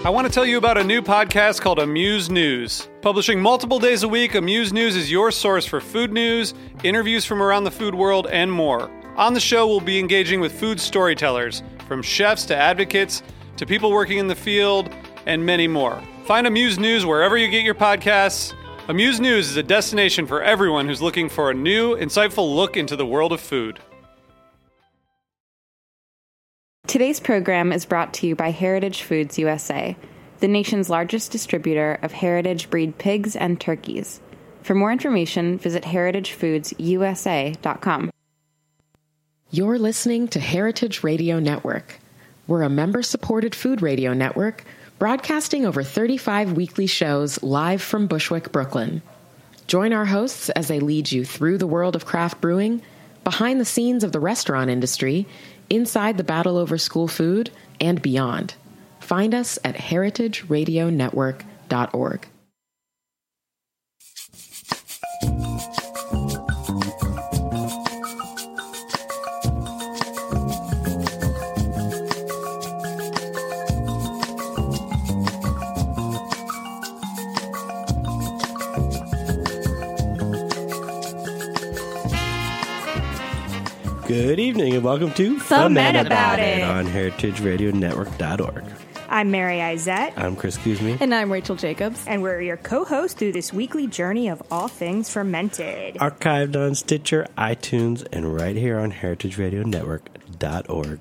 I want to tell you about a new podcast called Amuse News. Publishing multiple days a week, Amuse News is your source for food news, interviews from around the food world, and more. On the show, we'll be engaging with food storytellers, from chefs to advocates to people working in the field, and many more. Find Amuse News wherever you get your podcasts. Amuse News is a destination for everyone who's looking for a new, insightful look into the world of food. Today's program is brought to you by Heritage Foods USA, the nation's largest distributor of heritage breed pigs and turkeys. For more information, visit heritagefoodsusa.com. You're listening to Heritage Radio Network. We're a member-supported food radio network broadcasting over 35 weekly shows live from Bushwick, Brooklyn. Join our hosts as they lead you through the world of craft brewing, behind the scenes of the restaurant industry, inside the battle over school food, and beyond. Find us at heritageradionetwork.org. Good evening and welcome to Foment About It on heritageradionetwork.org. I'm Mary Izette. I'm Chris Kuzmi. And I'm Rachel Jacobs. And we're your co-hosts through this weekly journey of all things fermented. Archived on Stitcher, iTunes, and right here on heritageradionetwork.org.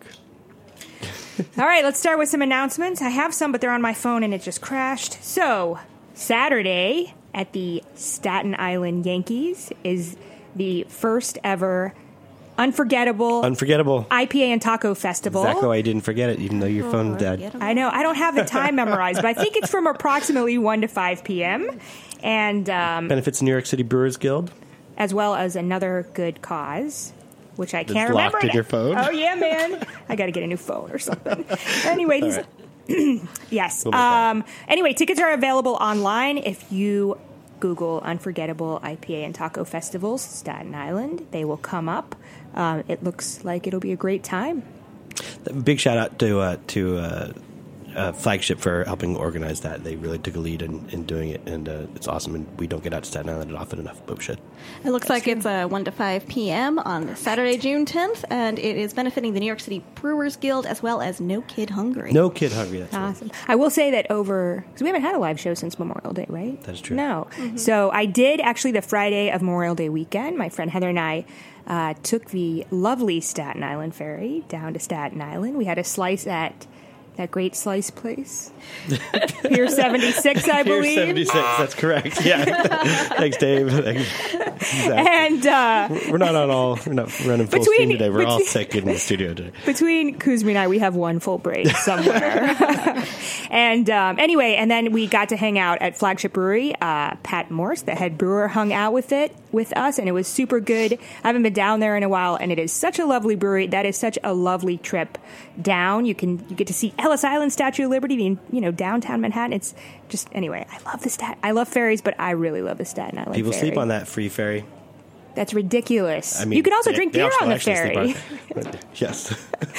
All right, let's start with some announcements. I have some, but they're on my phone and it just crashed. So, Saturday at the Staten Island Yankees is the first ever Unforgettable IPA and Taco Festival. Exactly why I didn't forget it, even though your phone died. I know. I don't have the time memorized, but I think it's from approximately 1 to 5 p.m. And benefits New York City Brewers Guild. As well as another good cause, which I can't It's remember. Locked in your phone? Oh, yeah, man. I got to get a new phone or something. Anyway, these... Yes. Anyway, tickets are available online if you Google Unforgettable IPA and Taco Festivals, Staten Island. They will come up. It looks like it'll be a great time. Big shout out to Flagship for helping organize that. They really took a lead in doing it, and it's awesome. And we don't get out to Staten Island often enough, but we should. It looks like it's 1 to 5 p.m. on Saturday, June 10th, and it is benefiting the New York City Brewers Guild as well as No Kid Hungry. No Kid Hungry, that's awesome. Right. I will say that because we haven't had a live show since Memorial Day, right? That is true. No. Mm-hmm. So I did actually the Friday of Memorial Day weekend. My friend Heather and I took the lovely Staten Island ferry down to Staten Island. We had a slice at that great slice place. Pier 76, I believe. Pier 76, that's correct. Yeah. Thanks, Dave. Exactly. And we're not running full steam today. We're all sick in the studio today. Between Kuzmi and I, we have one full break somewhere. And anyway, and then we got to hang out at Flagship Brewery. Pat Morse, the head brewer, hung out with us, and it was super good. I haven't been down there in a while, and it is such a lovely brewery. That is such a lovely trip down. You get to see Ellis Island, Statue of Liberty, in downtown Manhattan. It's just, anyway, I love ferries, but I really love the Staten Island People ferry. sleep on that free ferry. That's ridiculous. I mean, you can also drink beer on the ferry. Yes.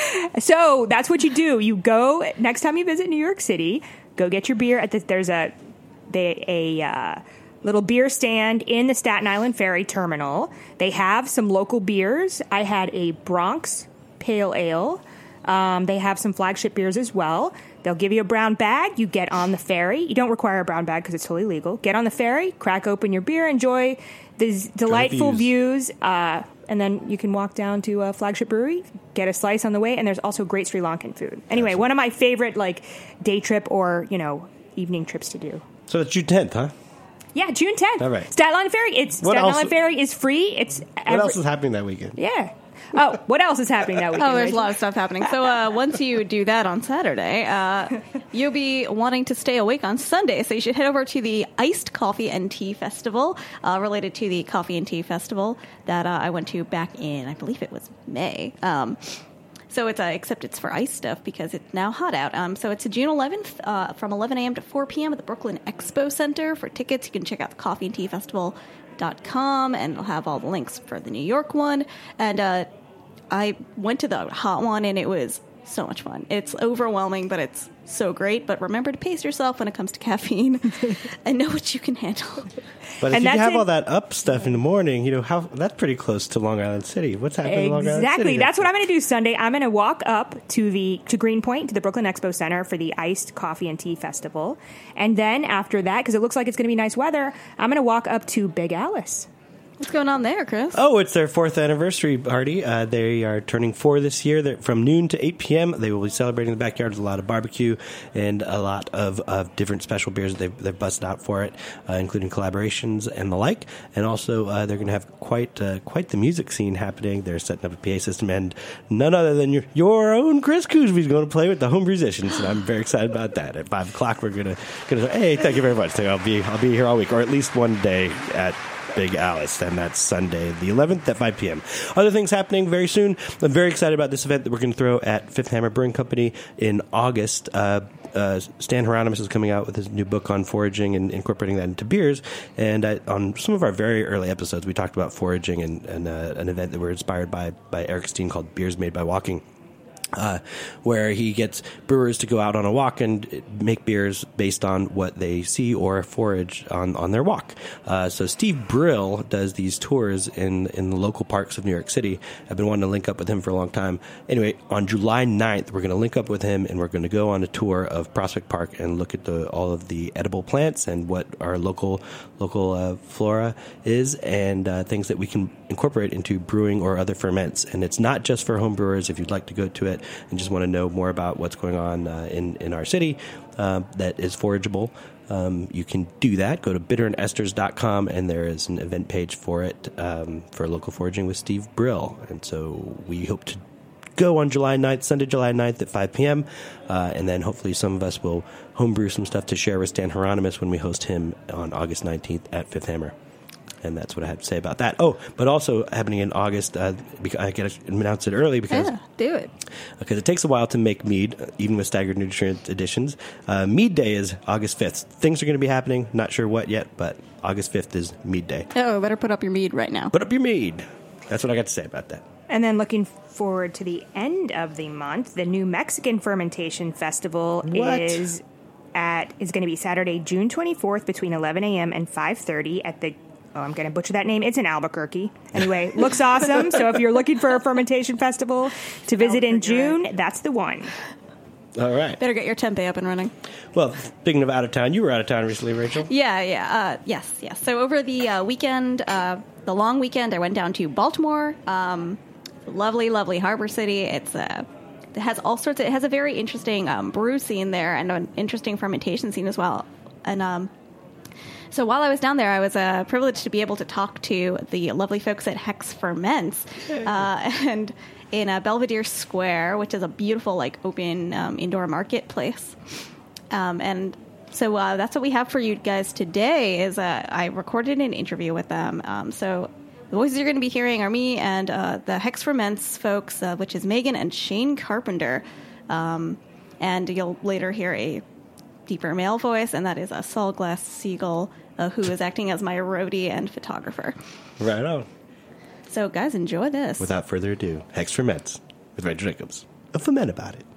So that's what you do. You go, next time you visit New York City, go get your beer at there's a little beer stand in the Staten Island Ferry Terminal. They have some local beers. I had a Bronx Pale Ale. They have some Flagship beers as well. They'll give you a brown bag. You get on the ferry. You don't require a brown bag because it's totally legal. Get on the ferry, crack open your beer, enjoy these delightful views, and then you can walk down to Flagship Brewery, get a slice on the way, and there's also great Sri Lankan food. Anyway, one of my favorite day trip or evening trips to do. So it's June 10th, huh? Yeah, June 10th. All right. Staten Island Ferry. Staten Island Ferry is free. What else is happening that weekend? Yeah. Oh, what else is happening that weekend? Oh, there's a lot of stuff happening. So once you do that on Saturday, you'll be wanting to stay awake on Sunday. So you should head over to the Iced Coffee and Tea Festival, related to the Coffee and Tea Festival that I went to back in, I believe it was May. So it's except it's for ice stuff because it's now hot out. So it's June 11th from 11 a.m. to 4 p.m. at the Brooklyn Expo Center. For tickets, you can check out the coffeeandteafestival.com, and it'll have all the links for the New York one. And I went to the hot one, and it was so much fun. It's overwhelming, but it's so great. But remember to pace yourself when it comes to caffeine and know what you can handle. But if you have all that up stuff in the morning, that's pretty close to Long Island City. What's happening in Long Island City? Exactly. That's what I'm going to do Sunday. I'm going to walk up to Greenpoint, to the Brooklyn Expo Center for the Iced Coffee and Tea Festival. And then after that, because it looks like it's going to be nice weather, I'm going to walk up to Big Alice. What's going on there, Chris? Oh, it's their 4th anniversary party. They are turning 4 this year. They're from noon to 8 p.m. They will be celebrating in the backyard with a lot of barbecue and a lot of different special beers that they've busted out for it, including collaborations and the like. And also, they're going to have quite the music scene happening. They're setting up a PA system, and none other than your own Chris Coosby is going to play with the home musicians. And I'm very excited about that. At 5 o'clock, we're going to hey, thank you very much. I'll be here all week, or at least one day at Big Alice, and that's Sunday the 11th at 5 p.m. Other things happening very soon. I'm very excited about this event that we're going to throw at Fifth Hammer Brewing Company in August. Stan Hieronymus is coming out with his new book on foraging and incorporating that into beers. And on some of our very early episodes, we talked about foraging and an event that we're inspired by Eric Steen called Beers Made by Walking. Where he gets brewers to go out on a walk and make beers based on what they see or forage on their walk. So Steve Brill does these tours in the local parks of New York City. I've been wanting to link up with him for a long time. Anyway, on July 9th, we're going to link up with him, and we're going to go on a tour of Prospect Park and look at all of the edible plants and what our local flora is, and things that we can incorporate into brewing or other ferments. And it's not just for home brewers. If you'd like to go to it and just want to know more about what's going on in our city that is forageable, you can do that. Go to bitterandesters.com, and there is an event page for it, for local foraging with Steve Brill. And so we hope to go on July 9th, Sunday, July 9th at 5 p.m. And then hopefully some of us will homebrew some stuff to share with Stan Hieronymus when we host him on August 19th at Fifth Hammer. And that's what I have to say about that. Oh, but also happening in August, I got to announce it early because do it. Because it takes a while to make mead, even with staggered nutrient additions. Mead Day is August 5th. Things are going to be happening. Not sure what yet, but August 5th is Mead Day. Oh, better put up your mead right now. Put up your mead. That's what I got to say about that. And then looking forward to the end of the month, the New Mexican Fermentation Festival is going to be Saturday, June 24th between 11 a.m. and 5:30 at the I'm going to butcher that name. It's in Albuquerque. Anyway, looks awesome. So if you're looking for a fermentation festival to visit in June, that's the one. All right. Better get your tempeh up and running. Well, speaking of out of town, you were out of town recently, Rachel. Yeah. Yes. So over the weekend, the long weekend, I went down to Baltimore. Lovely, lovely harbor city. It has all sorts. It has a very interesting brew scene there and an interesting fermentation scene as well. And so while I was down there, I was privileged to be able to talk to the lovely folks at Hex Ferments, and in Belvedere Square, which is a beautiful, open indoor marketplace. And so that's what we have for you guys today. Is I recorded an interview with them. So the voices you're going to be hearing are me and the Hex Ferments folks, which is Megan and Shane Carpenter. And you'll later hear a deeper male voice, and that is a Saul Glass Siegel, who is acting as my roadie and photographer. Right on. So, guys, enjoy this. Without further ado, Hex Ferments with Rachel Jacobs. A ferment about it.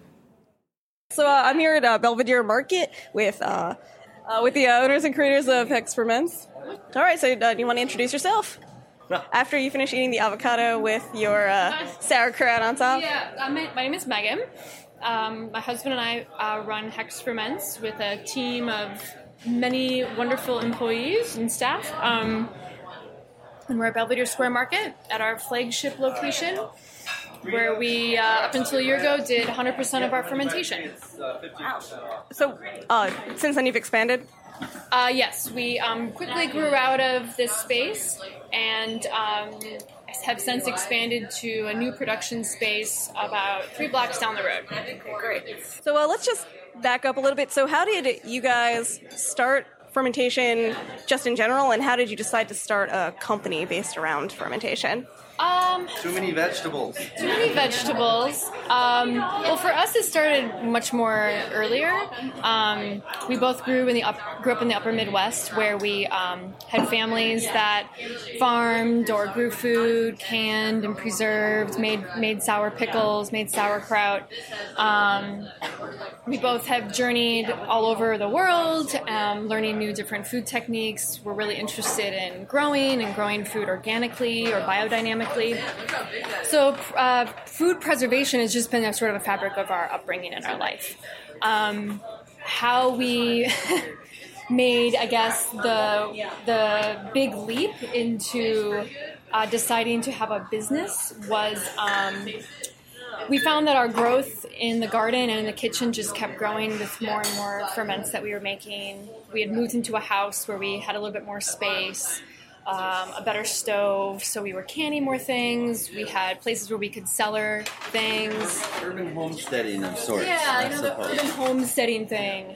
So I'm here at Belvedere Market with the owners and creators of Hex Ferments. All right, so do you want to introduce yourself? After you finish eating the avocado with your sauerkraut on top? Yeah, my name is Megan. My husband and I run Hex Ferments with a team of many wonderful employees and staff. And we're at Belvedere Square Market at our flagship location, where we, up until a year ago, did 100% of our fermentation. Wow. So since then you've expanded? Yes, we quickly grew out of this space and have since expanded to a new production space about 3 blocks down the road. Okay, great. So let's just back up a little bit. So how did you guys start fermentation just in general, and how did you decide to start a company based around fermentation? Too many vegetables. Too many vegetables. Well, for us, it started much more earlier. We both grew up in the upper Midwest, where we had families that farmed or grew food, canned and preserved, made sour pickles, made sauerkraut. We both have journeyed all over the world, learning new different food techniques. We're really interested in growing food organically or biodynamically. So food preservation has just been a sort of a fabric of our upbringing and our life. How we made, I guess, the big leap into deciding to have a business was we found that our growth in the garden and in the kitchen just kept growing with more and more ferments that we were making. We had moved into a house where we had a little bit more space, a better stove, so we were canning more things. We had places where we could cellar things. Urban homesteading of sorts. Yeah, the urban homesteading thing.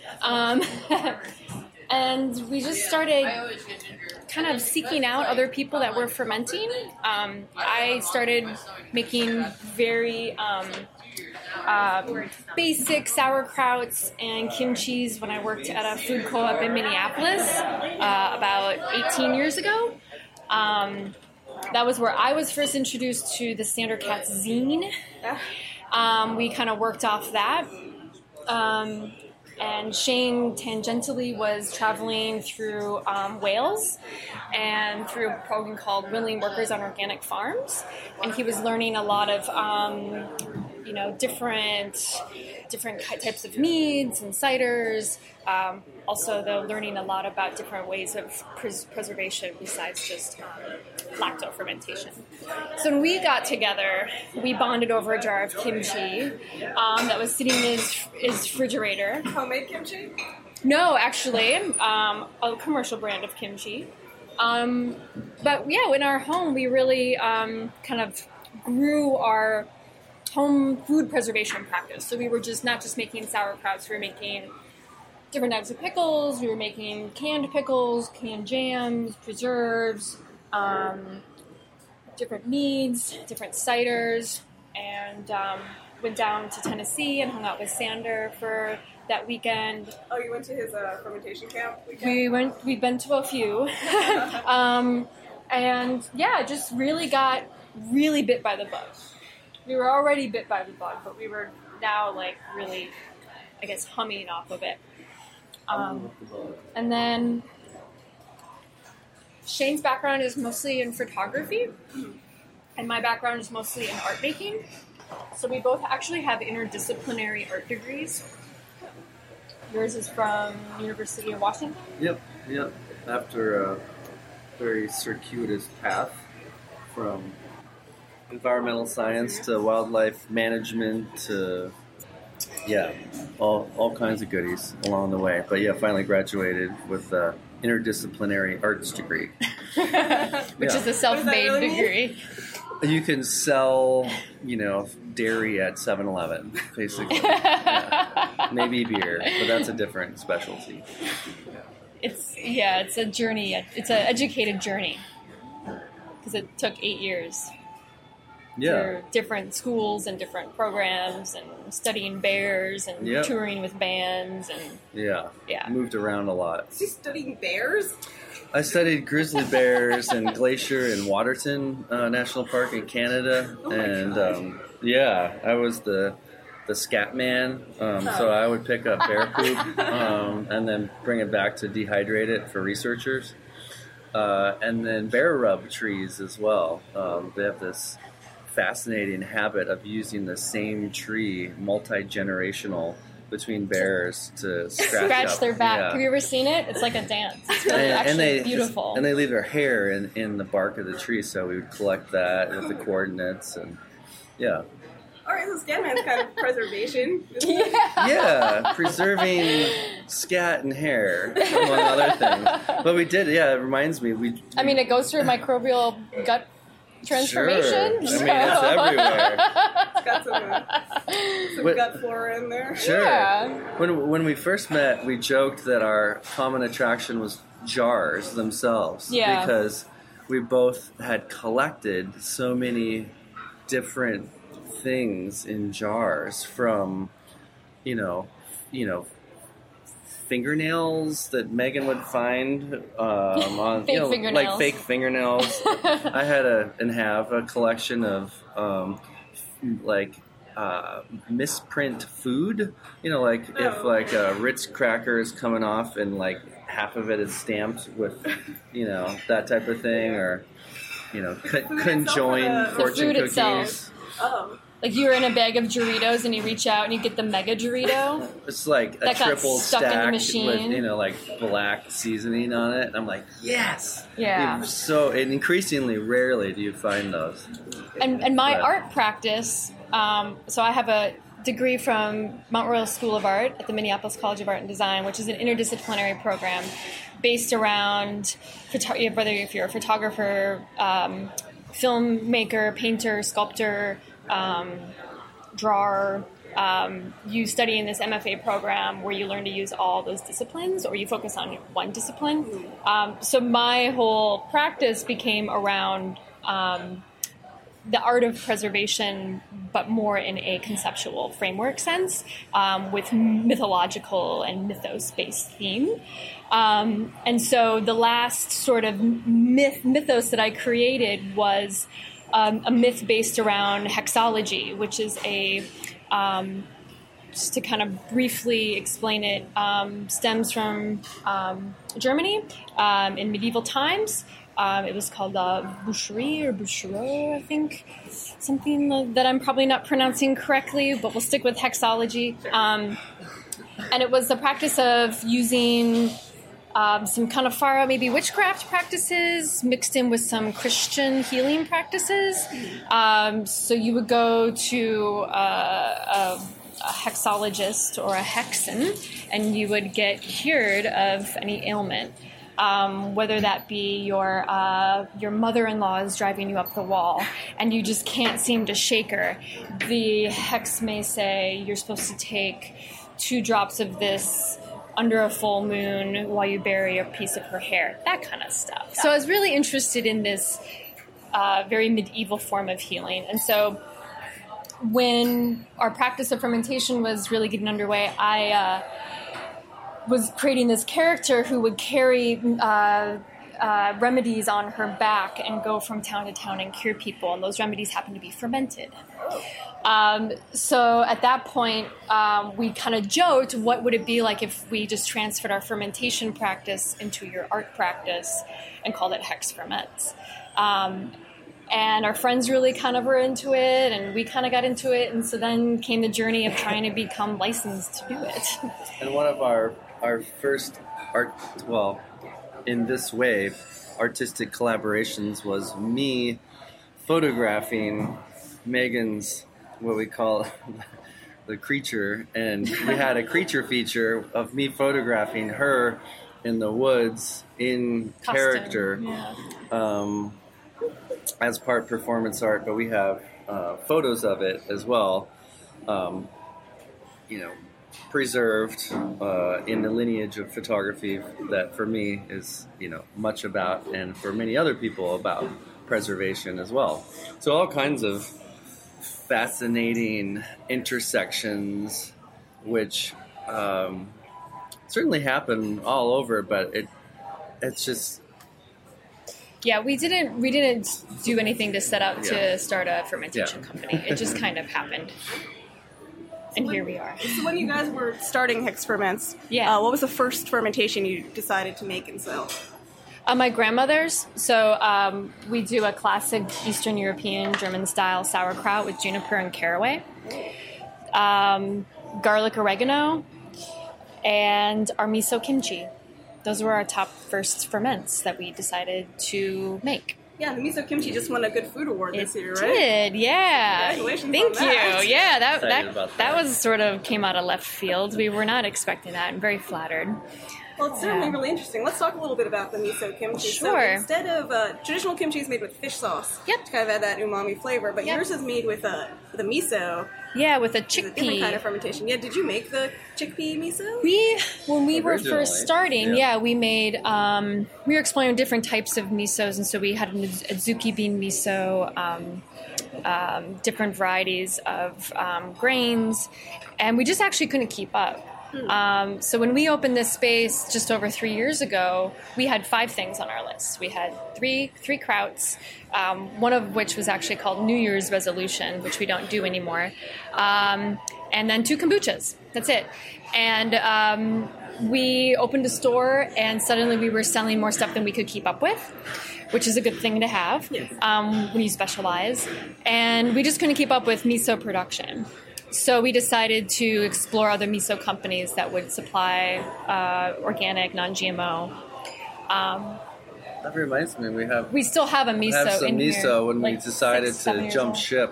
And we just started kind of seeking out other people that were fermenting. I started making very basic sauerkrauts and kimchis when I worked at a food co-op in Minneapolis about 18 years ago. That was where I was first introduced to the Standard Cats zine. We kind of worked off that. And Shane tangentially was traveling through Wales and through a program called Willing Workers on Organic Farms. And he was learning a lot of, different types of meads and ciders. Also, though, learning a lot about different ways of preservation besides just lacto fermentation. So when we got together, we bonded over a jar of kimchi that was sitting in his refrigerator. Homemade kimchi? No, actually, a commercial brand of kimchi. But yeah, in our home, we really kind of grew our home food preservation practice. So we were not just making sauerkrauts, we were making different types of pickles, we were making canned pickles, canned jams, preserves, different meads, different ciders, and went down to Tennessee and hung out with Sander for that weekend. Oh, you went to his fermentation camp weekend? We've been to a few. And yeah, just really got bit by the bug. We were already bit by the bug, but we were now really, I guess, humming off of it. And then Shane's background is mostly in photography, and my background is mostly in art making. So we both actually have interdisciplinary art degrees. Yours is from University of Washington? Yep. After a very circuitous path from environmental science to wildlife management to all kinds of goodies along the way. But yeah, finally graduated with an interdisciplinary arts degree. Which is a self-made degree. You can sell, dairy at 7-Eleven, basically. Yeah. Maybe beer, but that's a different specialty. It's a journey. It's an educated journey. Because it took 8 years. Through different schools and different programs and studying bears and touring with bands and moved around a lot. Is he studying bears? I studied grizzly bears in Glacier and Waterton National Park in Canada, and I was the scat man. So I would pick up bear poop and then bring it back to dehydrate it for researchers, and then bear rub trees as well. They have this fascinating habit of using the same tree, multi-generational, between bears to scratch their back. Yeah. Have you ever seen it? It's like a dance. It's really beautiful. And they leave their hair in the bark of the tree, so we would collect that with the coordinates and All right, so Scatman's kind of preservation. Preserving scat and hair, among other things. But we did, it reminds me. It goes through microbial gut transformation. Sure. It's everywhere. It's got some gut flora in there. Sure. Yeah. When we first met, we joked that our common attraction was jars themselves. Yeah. Because we both had collected so many different things in jars, from fingernails that Megan would find on Fake fingernails. like fake fingernails. I had have a collection of misprint food. If Ritz cracker is coming off and like half of it is stamped with that type of thing, or conjoined fortune food cookies. itself. Oh. Like you were in a bag of Doritos and you reach out and you get the Mega Dorito. It's like a that got triple stuck in the stack machine. with black seasoning on it. And I'm like, yes. Yeah. And increasingly rarely do you find those. And my art practice, so I have a degree from Mount Royal School of Art at the Minneapolis College of Art and Design, which is an interdisciplinary program based around whether if you're a photographer, filmmaker, painter, sculptor, drawer. You study in this MFA program where you learn to use all those disciplines, or you focus on one discipline. So my whole practice became around the art of preservation, but more in a conceptual framework sense, with mythological and mythos-based theme. And so the last sort of mythos that I created was a myth based around hexology, which is just to kind of briefly explain it, stems from Germany in medieval times. It was called boucherie or bouchereau, I think. Something that I'm probably not pronouncing correctly, but we'll stick with hexology. And it was the practice of using some kind of far, maybe witchcraft practices mixed in with some Christian healing practices. So you would go to a hexologist or a hexen, and you would get cured of any ailment. Whether that be your mother-in-law is driving you up the wall and you just can't seem to shake her. The hex may say you're supposed to take 2 drops of this under a full moon while you bury a piece of her hair, that kind of stuff. So I was really interested in this very medieval form of healing. And so when our practice of fermentation was really getting underway, I was creating this character who would carry remedies on her back and go from town to town and cure people, and those remedies happen to be fermented. So at that point, we kind of joked, what would it be like if we just transferred our fermentation practice into your art practice and called it Hex Ferments? And our friends really kind of were into it, and we kind of got into it, and so then came the journey of trying to become licensed to do it. And one of our first in this way, artistic collaborations was me photographing Megan's, what we call the creature, and we had a creature feature of me photographing her in the woods in Custom, character, as part performance art, but we have photos of it as well, preserved in the lineage of photography that for me is much about, and for many other people about preservation as well. So all kinds of fascinating intersections, which certainly happen all over, but it's just. Yeah, we didn't do anything to set out to start a fermentation company. It just kind of happened. And here we are. So when you guys were starting Hex Ferments, what was the first fermentation you decided to make and sell? My grandmother's. So we do a classic Eastern European German-style sauerkraut with juniper and caraway, garlic oregano, and our miso kimchi. Those were our top first ferments that we decided to make. Yeah, the miso kimchi just won a Good Food Award this year, right? It did, yeah. Congratulations Thank on that. you. Yeah, that was sort of came out of left field. We were not expecting that. I'm very flattered. Well, it's certainly really interesting. Let's talk a little bit about the miso kimchi. Sure. So instead of traditional kimchi is made with fish sauce, to kind of add that umami flavor, but yours is made with the miso. Yeah, with a It's a different chickpea. kind of fermentation. Yeah, did you make the chickpea miso? When we were Originally, first starting, yeah. we made, we were exploring different types of misos, and so we had a Azuki bean miso, different varieties of grains, and we just actually couldn't keep up. So when we opened this space just over 3 years ago, we had 5 things on our list. We had three krauts, one of which was actually called New Year's Resolution, which we don't do anymore, and then 2 kombuchas. That's it. And we opened a store, and suddenly we were selling more stuff than we could keep up with, which is a good thing to have when you specialize. And we just couldn't keep up with miso production. So we decided to explore other miso companies that would supply organic, non-GMO. That reminds me, We still have a miso have some in miso here, when we like decided 6-7 to years jump old. ship.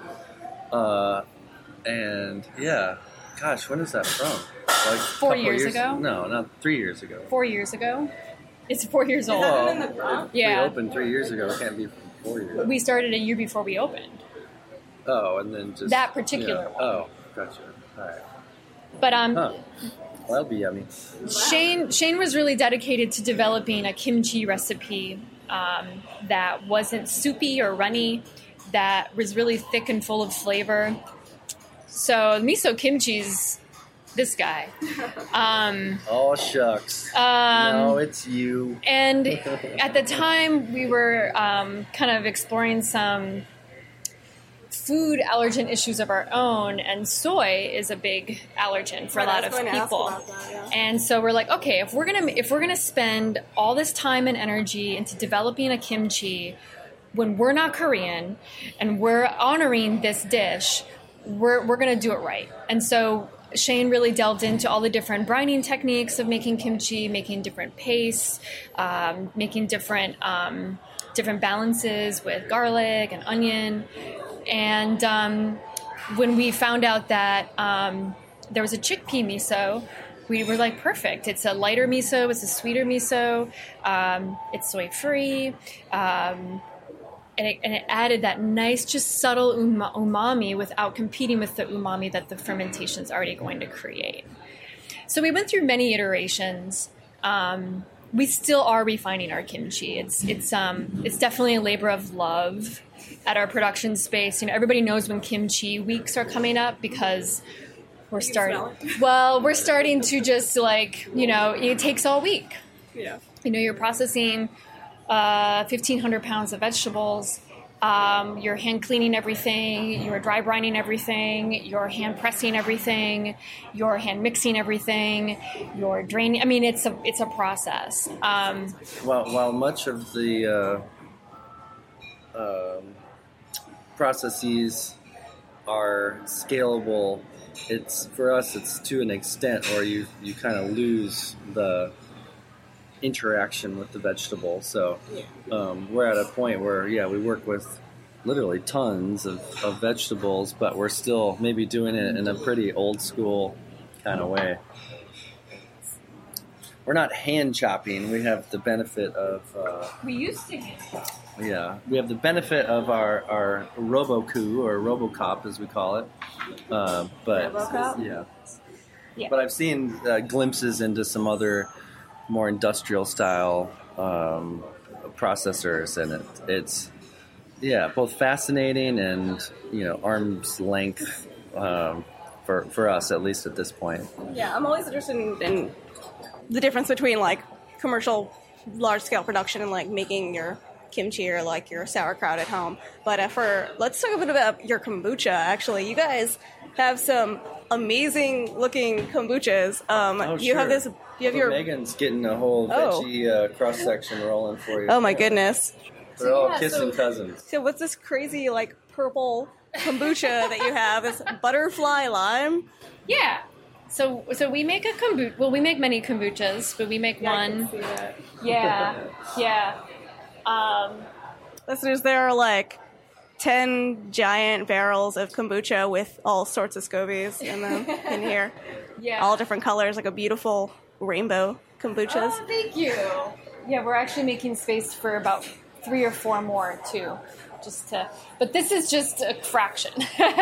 And yeah, gosh, when is that from? Like 4 years ago? No, not 3 years ago. 4 years ago. It's 4 years old. Well, Yeah. we opened 3 years ago. It can't be from 4 years. We started a year before we opened. Oh, and then just That particular one. Oh, gotcha. All right. But Huh. Well, that'll be yummy. Shane was really dedicated to developing a kimchi recipe that wasn't soupy or runny, that was really thick and full of flavor. So miso kimchi's this guy. Oh, shucks. No, it's you. And at the time, we were kind of exploring some food allergen issues of our own, and soy is a big allergen for a lot of people. And so we're like, okay, if we're gonna spend all this time and energy into developing a kimchi when we're not Korean and we're honoring this dish, we're gonna do it right. And so Shane really delved into all the different brining techniques of making kimchi, making different pastes, making different balances with garlic and onion. And when we found out that there was a chickpea miso, we were like, perfect. It's a lighter miso. It's a sweeter miso. It's soy-free. And it added that nice, just subtle umami without competing with the umami that the fermentation is already going to create. So we went through many iterations. We still are refining our kimchi. It's definitely a labor of love at our production space. You know, everybody knows when kimchi weeks are coming up because we're starting to just like, you know, it takes all week. Yeah. You know, you're processing 1,500 pounds of vegetables. You're hand cleaning everything. You're dry brining everything. You're hand pressing everything. You're hand mixing everything. You're draining. I mean, it's a process. While much of the processes are scalable, it's for us. It's to an extent where you kind of lose the interaction with the vegetable. So we're at a point where we work with literally tons of vegetables, but we're still maybe doing it in a pretty old school kind of way. We're not hand chopping. We have the benefit of We used to hand chop. we have the benefit of our Roboku, or Robocop as we call it. But Robocop? Yeah. But I've seen glimpses into some other more industrial style processors, and it's both fascinating and, you know, arm's length for us, at least at this point. Yeah, I'm always interested in the difference between like commercial large scale production and like making your kimchi or like your sauerkraut at home. But let's talk a bit about your kombucha. Actually, you guys have some amazing looking kombuchas. You have this. You have your Megan's getting a whole veggie cross section rolling for you. Oh my goodness! They're all kissing cousins. So what's this crazy like purple kombucha that you have? This butterfly lime. Yeah. So we make a kombucha. Well, we make many kombuchas, but we make one. I can see that. Yeah. Listeners, there are like 10 giant barrels of kombucha with all sorts of scobies in them in here. Yeah. All different colors, like a beautiful rainbow kombuchas. Oh, thank you. Yeah, we're actually making space for about 3 or 4 more too, but this is just a fraction.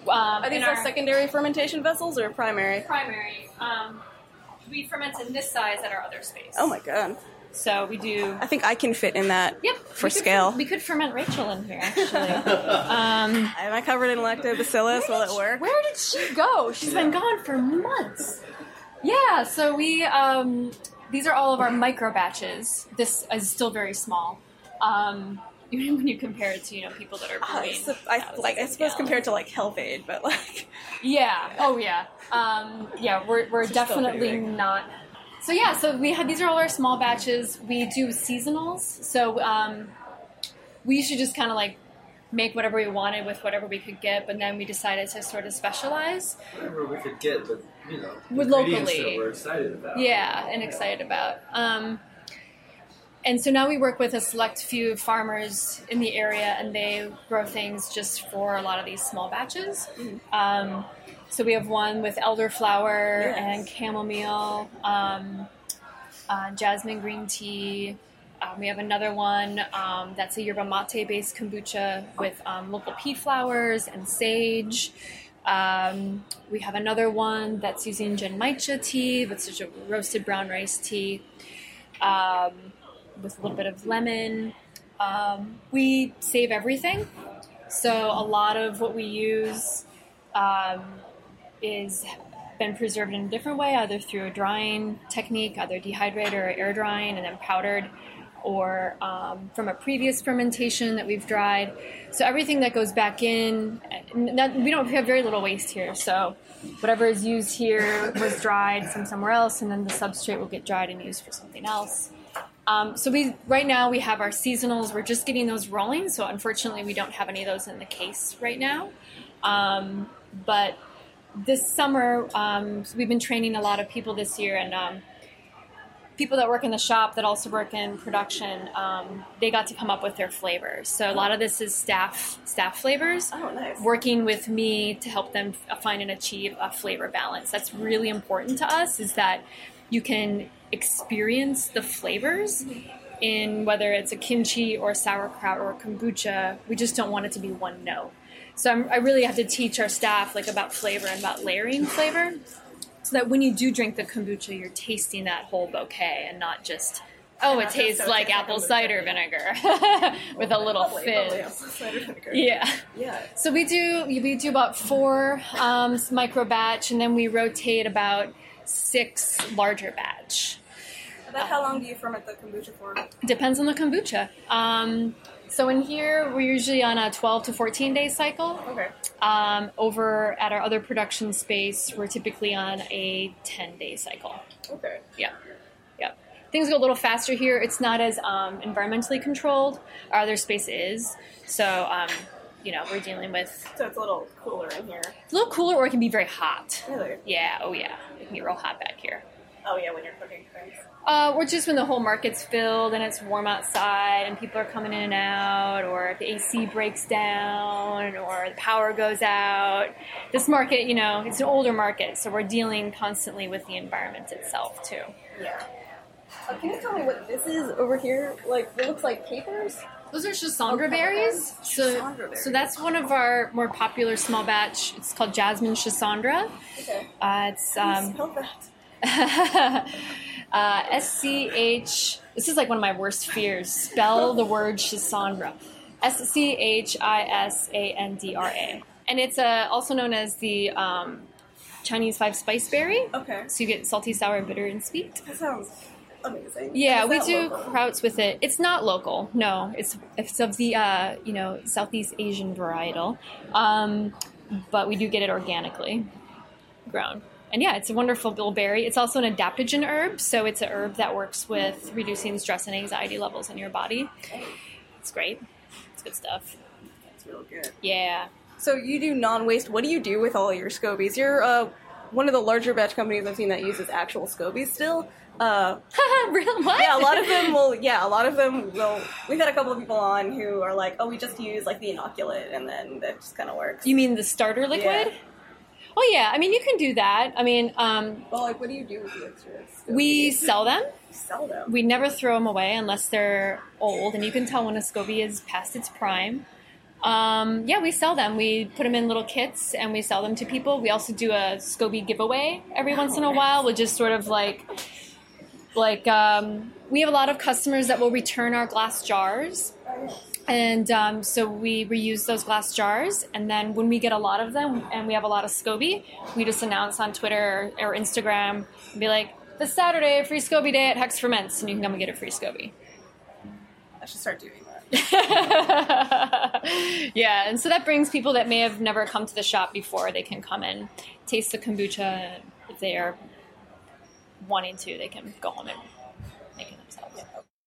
Are these like secondary fermentation vessels or primary? Primary. We ferment in this size at our other space. Oh my god. So we do... I think I can fit in that for we scale. We could ferment Rachel in here, actually. Am I covered in lactobacillus? Will it work? Where did she go? She's been gone for months. Yeah, so we... these are all of our micro batches. This is still very small. Even when you compare it to, people that are brewing. I suppose compared to, like, Health Aid, but, like... Yeah. Oh, yeah. We're definitely not... So these are all our small batches. We do seasonals. So we used to just kind of like make whatever we wanted with whatever we could get, but then we decided to sort of specialize. Whatever we could get, but with locally, that we're excited about. Yeah, and excited about. And so now we work with a select few farmers in the area, and they grow things just for a lot of these small batches. So we have one with elderflower and chamomile, jasmine green tea. We have another one that's a yerba mate-based kombucha with local peat flowers and sage. We have another one that's using genmaicha tea, with such a roasted brown rice tea, with a little bit of lemon. We save everything. So a lot of what we use is been preserved in a different way, either through a drying technique, either dehydrated or air drying and then powdered, or from a previous fermentation that we've dried. So everything that goes back in, we have very little waste here. So whatever is used here was dried from somewhere else, and then the substrate will get dried and used for something else. So right now we have our seasonals. We're just getting those rolling. So unfortunately we don't have any of those in the case right now. But this summer, we've been training a lot of people this year, and people that work in the shop that also work in production, they got to come up with their flavors. So a lot of this is staff flavors. Oh, nice. Working with me to help them find and achieve a flavor balance. That's really important to us, is that you can experience the flavors in whether it's a kimchi or sauerkraut or kombucha. We just don't want it to be one note. So I really have to teach our staff about flavor and about layering flavor, so that when you do drink the kombucha, you're tasting that whole bouquet and not just, it tastes like apple cider vinegar with a little fizz. Yeah. So we do about 4 micro batch, and then we rotate about 6 larger batch. About how long do you ferment the kombucha for? Depends on the kombucha. So in here, we're usually on a 12 to 14 day cycle. Okay. Over at our other production space, we're typically on a 10-day cycle. Okay. Yeah. Things go a little faster here. It's not as environmentally controlled. Our other space is. So, we're dealing with... So it's a little cooler in here. It's a little cooler, or it can be very hot. Really? Yeah. Oh, yeah. It can be real hot back here. Oh, yeah, when you're cooking things. Or just when the whole market's filled and it's warm outside and people are coming in and out, or if the AC breaks down or the power goes out. This market, it's an older market, so we're dealing constantly with the environment itself, too. Yeah. Can you tell me what this is over here? It looks like capers? Those are Schisandra berries. So that's one of our more popular small batch. It's called Jasmine Schisandra. Okay. Spell that. SCH. This is one of my worst fears. Spell the word Schisandra. SCHISANDRA. And it's also known as the Chinese 5-spice berry. Okay. So you get salty, sour, bitter, and sweet. That sounds amazing. Yeah, we do krauts with it. It's not local. No, it's of the Southeast Asian varietal, but we do get it organically grown. And yeah, it's a wonderful bilberry. It's also an adaptogen herb, so it's an herb that works with reducing stress and anxiety levels in your body. It's great. It's good stuff. That's real good. Yeah. So you do non-waste. What do you do with all your scobies? You're one of the larger batch companies I've seen that uses actual scobies still. Real what? Yeah, a lot of them will. We've had a couple of people on who are like, we just use the inoculate, and then that just kind of works. You mean the starter liquid? Yeah. Oh yeah, I mean you can do that. I mean, what do you do with the extras? We sell them. You sell them. We never throw them away unless they're old, and you can tell when a SCOBY is past its prime. Yeah, we sell them. We put them in little kits and we sell them to people. We also do a SCOBY giveaway every once in a while, which is sort of like we have a lot of customers that will return our glass jars. And so we reuse those glass jars. And then when we get a lot of them and we have a lot of SCOBY, we just announce on Twitter or Instagram and be like, this Saturday, free SCOBY day at Hex Ferments, and you can come and get a free SCOBY. I should start doing that. Yeah, and so that brings people that may have never come to the shop before. They can come and taste the kombucha. If they are wanting to, they can go home and make it themselves.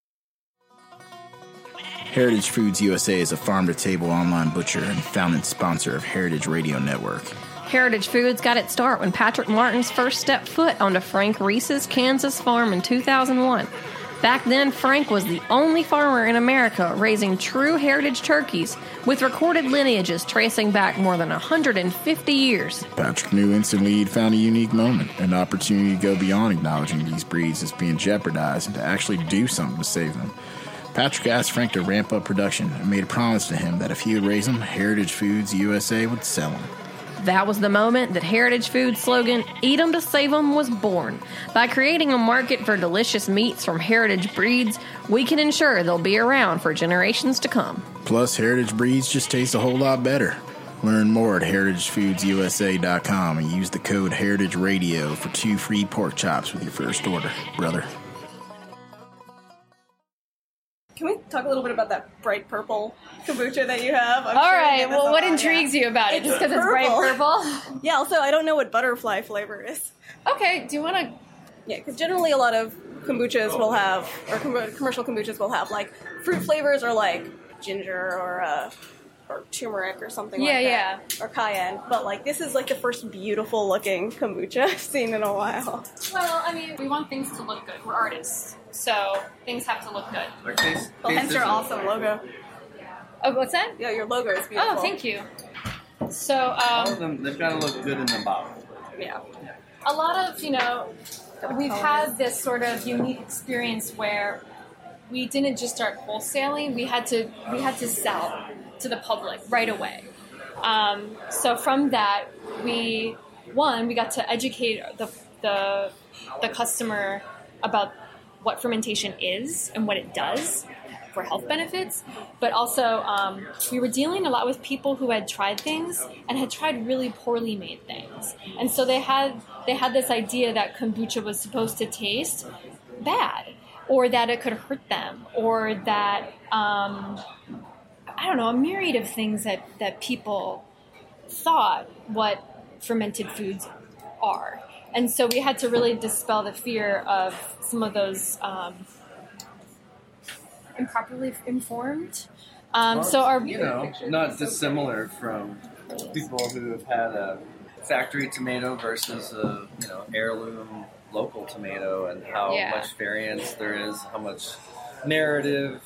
Heritage Foods USA is a farm-to-table online butcher and founding sponsor of Heritage Radio Network. Heritage Foods got its start when Patrick Martins first stepped foot onto Frank Reese's Kansas farm in 2001. Back then, Frank was the only farmer in America raising true heritage turkeys with recorded lineages tracing back more than 150 years. Patrick knew instantly he'd found a unique moment, an opportunity to go beyond acknowledging these breeds as being jeopardized and to actually do something to save them. Patrick asked Frank to ramp up production and made a promise to him that if he would raise them, Heritage Foods USA would sell them. That was the moment that Heritage Foods' slogan, Eat 'em to Save 'em, was born. By creating a market for delicious meats from heritage breeds, we can ensure they'll be around for generations to come. Plus, heritage breeds just taste a whole lot better. Learn more at heritagefoodsusa.com and use the code HeritageRadio for 2 free pork chops with your first order, brother. Can we talk a little bit about that bright purple kombucha that you have? All right. Well, what intrigues you about it? Just because it's bright purple? Yeah. Also, I don't know what butterfly flavor is. Okay. Do you want to? Yeah, because generally a lot of kombuchas will have, or commercial kombuchas will have, like fruit flavors or like ginger or turmeric or something like that. Yeah. Or cayenne. But like this is like the first beautiful looking kombucha I've seen in a while. Well, I mean, we want things to look good. We're artists. So things have to look good. Well, hence your awesome logo. Oh, what's that? Yeah, your logo is beautiful. Oh, thank you. So, all of them, they've got to look good in the bottle. Yeah. A lot of, we've had this sort of unique experience where we didn't just start wholesaling. We had to sell to the public right away. So from that, we got to educate the customer about what fermentation is and what it does for health benefits, but also we were dealing a lot with people who had tried things and had tried really poorly made things, and so they had this idea that kombucha was supposed to taste bad, or that it could hurt them, or that I don't know, a myriad of things that people thought what fermented foods are. And so we had to really dispel the fear of some of those improperly informed. So our not dissimilar from people who have had a factory tomato versus a heirloom local tomato, and how much variance there is, how much narrative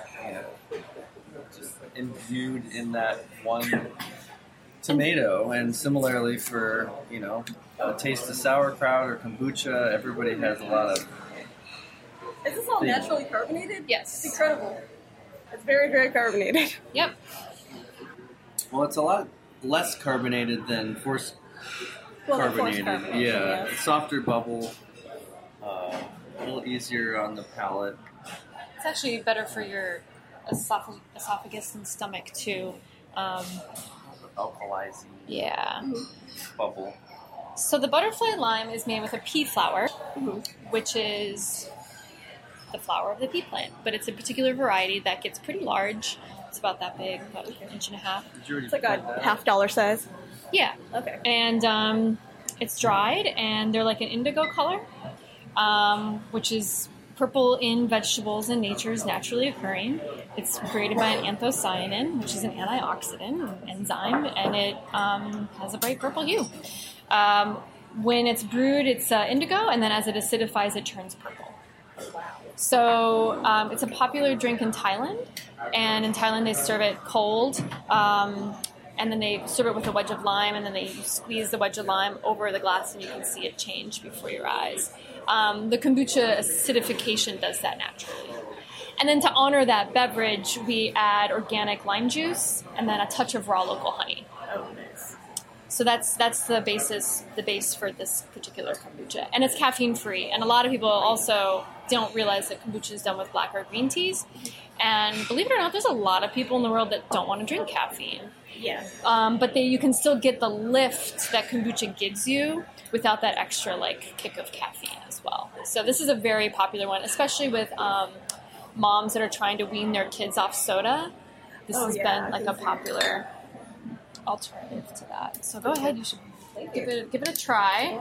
just imbued in that one tomato. And similarly for a taste of sauerkraut or kombucha, everybody has a lot of... Is this all naturally carbonated? Yes. It's incredible. It's very, very carbonated. Yep. Well, it's a lot less carbonated than forced carbonated. Yeah. Softer bubble, a little easier on the palate. It's actually better for your esophagus and stomach too. Alkalizing. Yeah. Bubble. So the butterfly lime is made with a pea flower, which is the flower of the pea plant. But it's a particular variety that gets pretty large. It's about that big, about 1.5 inches. It's like a $50 size. Yeah. Okay. And it's dried, and they're like an indigo color, which is purple in vegetables and nature is naturally occurring. It's created by an anthocyanin, which is an antioxidant enzyme, and it has a bright purple hue. When it's brewed, it's indigo, and then as it acidifies, it turns purple. So it's a popular drink in Thailand, and in Thailand they serve it cold, and then they serve it with a wedge of lime, and then they squeeze the wedge of lime over the glass, and you can see it change before your eyes. The kombucha acidification does that naturally. And then to honor that beverage, we add organic lime juice and then a touch of raw local honey. Oh, nice. So that's the base for this particular kombucha. And it's caffeine free. And a lot of people also don't realize that kombucha is done with black or green teas. And believe it or not, there's a lot of people in the world that don't want to drink caffeine. Yeah. But you can still get the lift that kombucha gives you without that extra kick of caffeine as well. So this is a very popular one, especially with moms that are trying to wean their kids off soda. This has been a popular alternative to that. So go ahead, you should give it a try.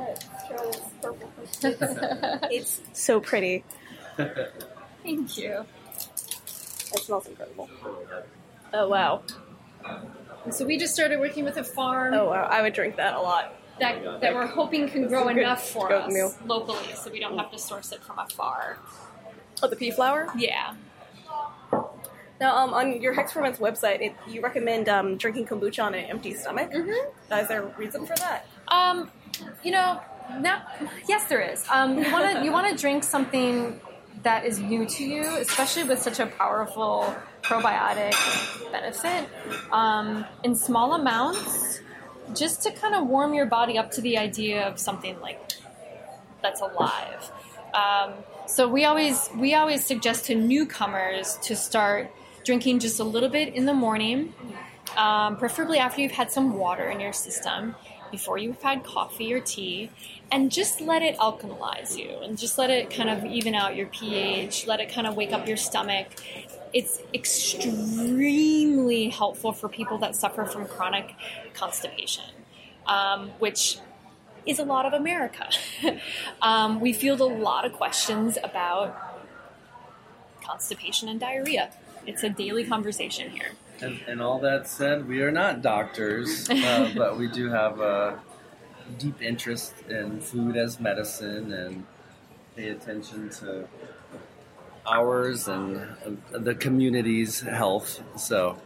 It's so pretty. Thank you. It smells incredible. Oh wow. So we just started working with a farm. Oh wow, I would drink that a lot. That we're hoping can grow enough for goat us meal. locally, so we don't have to source it from afar. Oh, the pea flour? Yeah. Now, on your Hex Ferments website, you recommend drinking kombucha on an empty stomach. Mm-hmm. Is there a reason for that? Yes, there is. You want to drink something that is new to you, especially with such a powerful probiotic benefit, in small amounts, just to kind of warm your body up to the idea of something that's alive. So we always suggest to newcomers to start drinking just a little bit in the morning, preferably after you've had some water in your system, before you've had coffee or tea, and just let it alkalize you, and just let it kind of even out your pH, let it kind of wake up your stomach. It's extremely helpful for people that suffer from chronic constipation, which is a lot of America. We field a lot of questions about constipation and diarrhea. It's a daily conversation here. And all that said, we are not doctors, but we do have a deep interest in food as medicine and pay attention to ours and the community's health. So,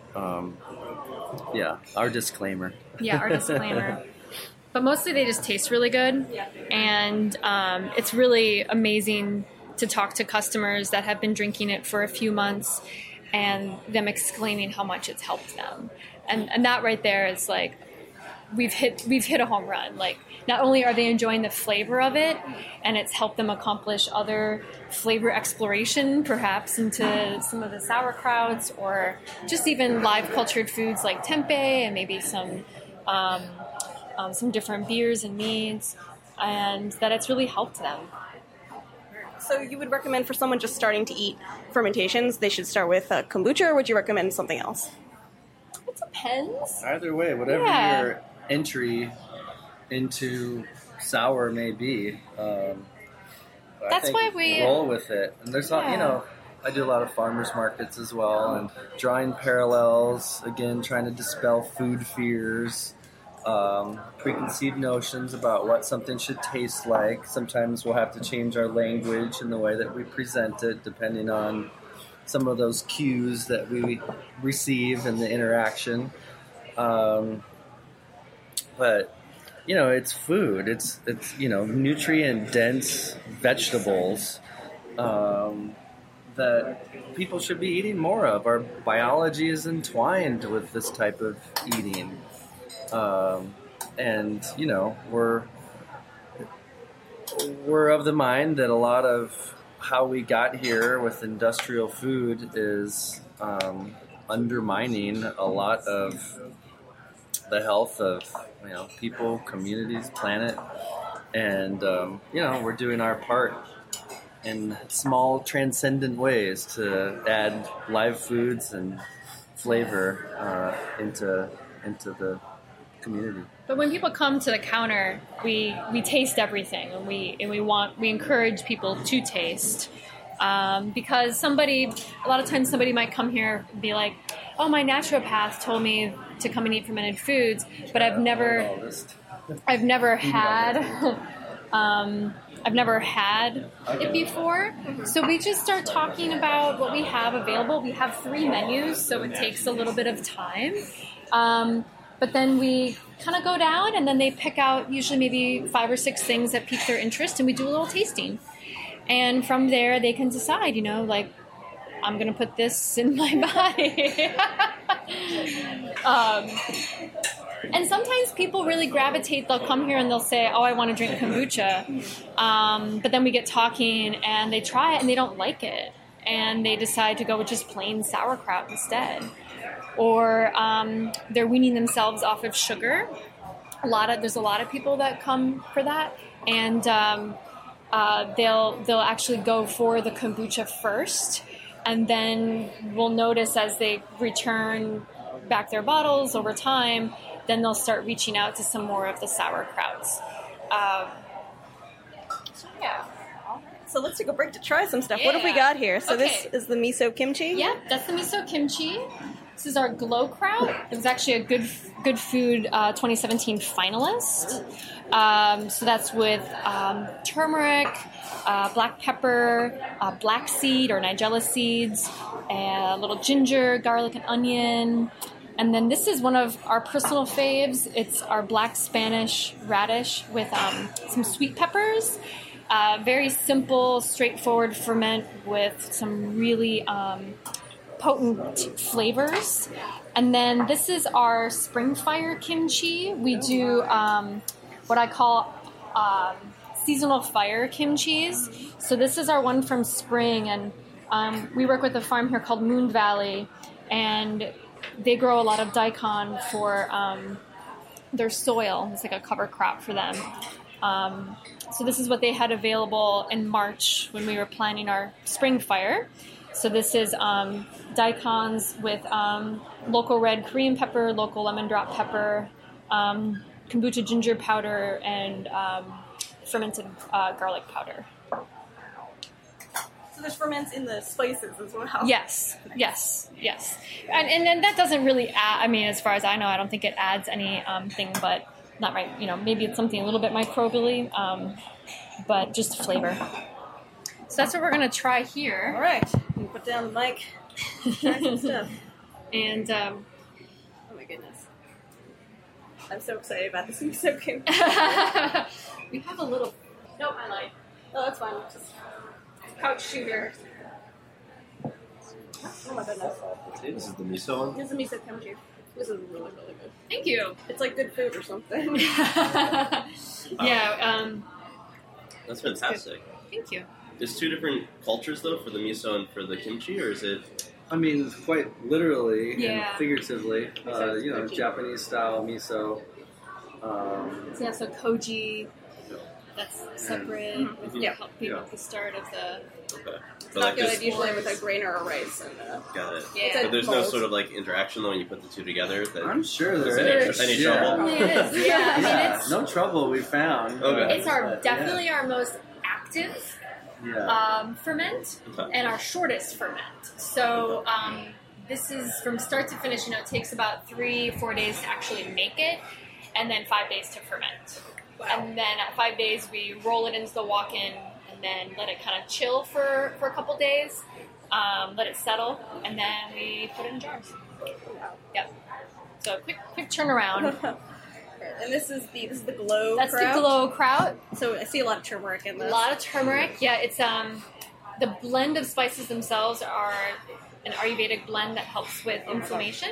our disclaimer. Yeah, our disclaimer. But mostly they just taste really good. And it's really amazing to talk to customers that have been drinking it for a few months and them exclaiming how much it's helped them. And that right there is we've hit a home run. Not only are they enjoying the flavor of it, and it's helped them accomplish other flavor exploration, perhaps into some of the sauerkrauts, or just even live cultured foods like tempeh, and maybe some different beers and meads, and that it's really helped them. So you would recommend for someone just starting to eat fermentations, they should start with kombucha, or would you recommend something else? It depends. Either way, whatever your entry into sour may be, that's why we roll with it. And there's I do a lot of farmers markets as well, and drawing parallels, again, trying to dispel food fears, preconceived notions about what something should taste like. Sometimes we'll have to change our language and the way that we present it, depending on some of those cues that we receive in the interaction. But it's food. It's nutrient-dense vegetables that people should be eating more of. Our biology is entwined with this type of eating. We're of the mind that a lot of how we got here with industrial food is undermining a lot of the health of people, communities, planet, and we're doing our part in small transcendent ways to add live foods and flavor into the community. But when people come to the counter, we taste everything, and we encourage people to taste, because a lot of times somebody might come here and be like, "Oh, my naturopath told me to come and eat fermented foods, but I've never had it before." So we just start talking about what we have available. We have 3 menus, so it takes a little bit of time. But then we kind of go down, and then they pick out usually maybe 5 or 6 things that pique their interest, and we do a little tasting. And from there, they can decide, I'm going to put this in my body. And sometimes people really gravitate. They'll come here and they'll say, oh, I want to drink kombucha. But then we get talking and they try it and they don't like it. And they decide to go with just plain sauerkraut instead. Or they're weaning themselves off of sugar. There's a lot of people that come for that. And they'll actually go for the kombucha first. And then we'll notice as they return back their bottles over time, then they'll start reaching out to some more of the sauerkrauts. Yeah. So let's take a break to try some stuff. What have we got here? So this is the miso kimchi? Yeah, that's the miso kimchi. This is our glow kraut. It was actually a Good Food 2017 finalist. So that's with turmeric, black pepper, black seed or nigella seeds, a little ginger, garlic, and onion. And then this is one of our personal faves. It's our black Spanish radish with some sweet peppers. Very simple, straightforward ferment with some really potent flavors. And then this is our spring fire kimchi. We do what I call seasonal fire kimchis. So this is our one from spring, and we work with a farm here called Moon Valley, and they grow a lot of daikon for their soil. It's like a cover crop for them. So this is what they had available in March when we were planning our spring fire. So this is daikons with local red Korean pepper, local lemon drop pepper, kombucha ginger powder, and fermented garlic powder. So there's ferments in the spices as well. Yes. And then that doesn't really add, I mean, as far as I know, I don't think it adds any thing, but not right, maybe it's something a little bit microbially, but just flavor. So that's what we're going to try here. All right. You put down the mic. Try some stuff. And, oh my goodness. I'm so excited about this miso kimchi. We have a little... Nope, I lied. Oh, that's fine. Just couch shooter. Oh my goodness. This is the miso one? This is miso kimchi. This is really, really good. Thank you. It's like good food or something. Yeah. That's fantastic. Thank you. There's two different cultures, though, for the miso and for the kimchi, or is it... I mean, quite literally and Yeah. figuratively. Japanese style miso. Yeah, so koji, that's separate. Mm-hmm. Yeah, helping with the start of the... Okay. It's not good usually with a grain or a rice. And, got it. Yeah. But there's no sort of like interaction though when you put the two together. That I'm sure is there any, is. any Yeah. trouble. It is, yeah. I mean, it's No trouble we found. Okay. it's definitely our most active ferment Okay. and our shortest ferment. So this is from start to finish. It takes about 3-4 days to actually make it, and then 5 days to ferment. And then at 5 days, we roll it into the walk-in and then let it kind of chill for a couple days, let it settle, and then we put it in jars. Yep. So quick turnaround. And this is the glow That's kraut. the glow kraut. So I see a lot of turmeric in this. A lot of turmeric. Yeah, it's the blend of spices themselves are an Ayurvedic blend that helps with inflammation.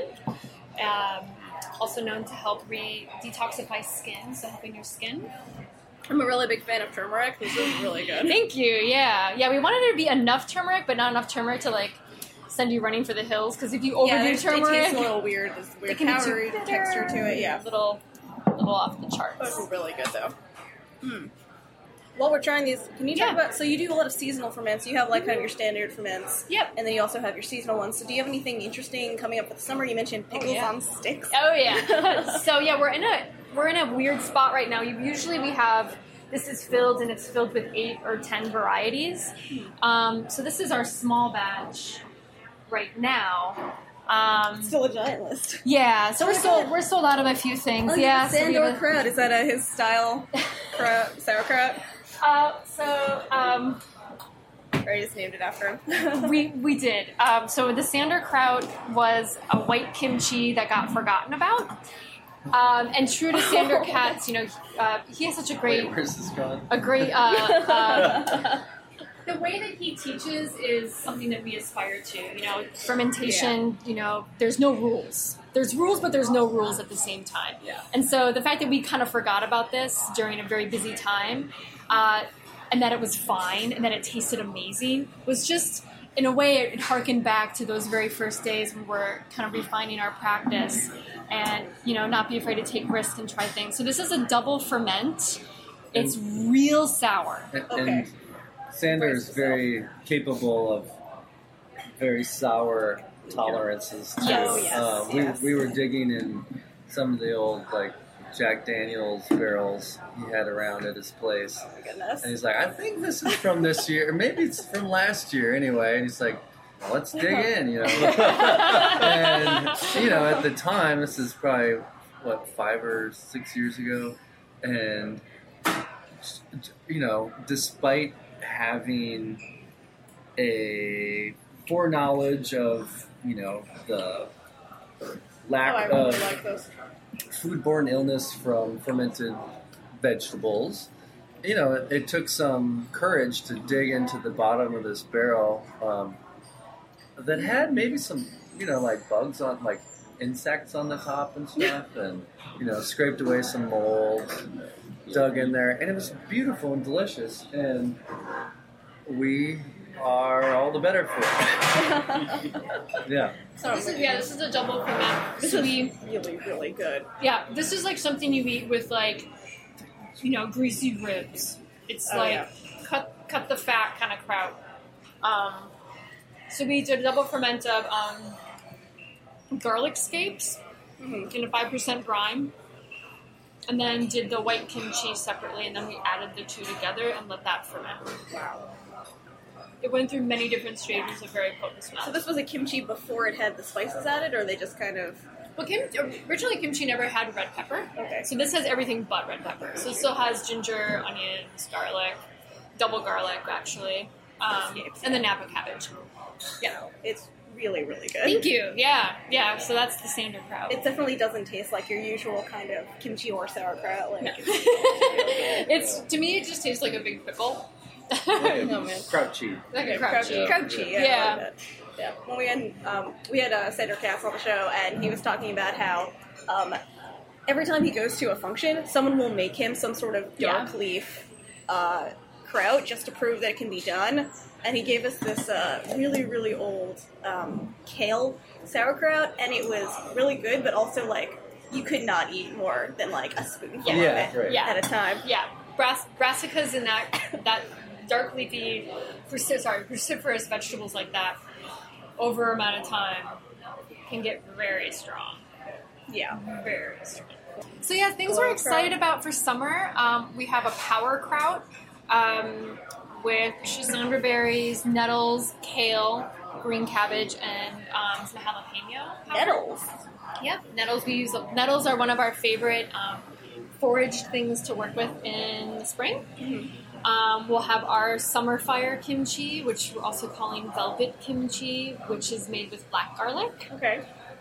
Also known to help detoxify skin, so helping your skin. I'm a really big fan of turmeric. This is really good. Thank you. Yeah. We wanted there to be enough turmeric, but not enough turmeric to send you running for the hills. Because if you overdo turmeric, it tastes a little weird. There's a weird powdery texture to it. Yeah, a little off the charts. But it's really good though. While we're trying these, can you talk about? So you do a lot of seasonal ferments. You have kind of your standard ferments. Yep. And then you also have your seasonal ones. So do you have anything interesting coming up for the summer? You mentioned pickles on sticks. Oh yeah. So yeah, we're in a weird spot right now. Usually we have this is filled and it's filled with 8 or 10 varieties. So this is our small batch right now. Still a giant list. Yeah, so we're sold out of a few things. Oh, yeah, Sandor kraut. Is that his style sauerkraut? Or you just named it after him? we did. So the Sandor kraut was a white kimchi that got forgotten about. And true to Sandor Katz, he has such a great... Wait, where's this going? A great... the way that he teaches is something that we aspire to. You know, fermentation, you know, there's no rules. There's rules, but there's no rules at the same time. Yeah. And so the fact that we kind of forgot about this during a very busy time, and that it was fine, and that it tasted amazing, was just, in a way, it harkened back to those very first days when we're kind of refining our practice and, you know, not be afraid to take risks and try things. So this is a double ferment. It's real sour. And Sander is very capable of very sour tolerances too. Yes. We were digging in some of the old like Jack Daniel's barrels he had around at his place. Oh my goodness. And he's like, I think this is from this year, or maybe it's from last year anyway. And he's like, well, let's dig in, you know. And you know, at the time, this is probably what 5 or 6 years ago, and you know, despite having a foreknowledge of, you know, the lack of foodborne illness from fermented vegetables, you know, it took some courage to dig into the bottom of this barrel that had maybe some, you know, like bugs on, like insects on the top and stuff, and, you know, scraped away some mold, dug in there, and it was beautiful and delicious, and we are all the better for it. Yeah. So this is a double ferment. This is really, really good. Yeah, this is like something you eat with, like, you know, greasy ribs. It's cut the fat kind of kraut. So we did a double ferment of garlic scapes in a 5% brine, and then did the white kimchi separately, and then we added the two together and let that ferment. Wow. It went through many different stages of very potent smells. So this was a kimchi before it had the spices added, or they just kind of... Well, originally kimchi never had red pepper. Okay. So this has everything but red pepper. So it still has ginger, onions, garlic, double garlic, actually, and the Napa cabbage. Yeah, it's really, really good. Thank you. Yeah. So that's the standard kraut. It definitely doesn't taste like your usual kind of kimchi or sauerkraut. Like, No. It's, to me, it just tastes like a big pickle. Oh, man. Kraut cheese. Like a kraut cheese. Kraut cheese. Yeah. I like that. Yeah. When we had Sander Katz on the show, and he was talking about how every time he goes to a function, someone will make him some sort of dark leaf kraut just to prove that it can be done. And he gave us this really, really old kale sauerkraut, and it was really good, but also, like, you could not eat more than, like, a spoonful of it at a time. Yeah. Brassicas and that dark leafy, cruciferous vegetables like that, over amount of time, can get very strong. Yeah. Very strong. So yeah, things we're excited about for summer. We have a power kraut with schisandra berries, nettles, kale, green cabbage, and some jalapeno. Nettles? Yep, nettles. Nettles are one of our favorite foraged things to work with in the spring. We'll have our summer fire kimchi, which we're also calling velvet kimchi, which is made with black garlic. Okay.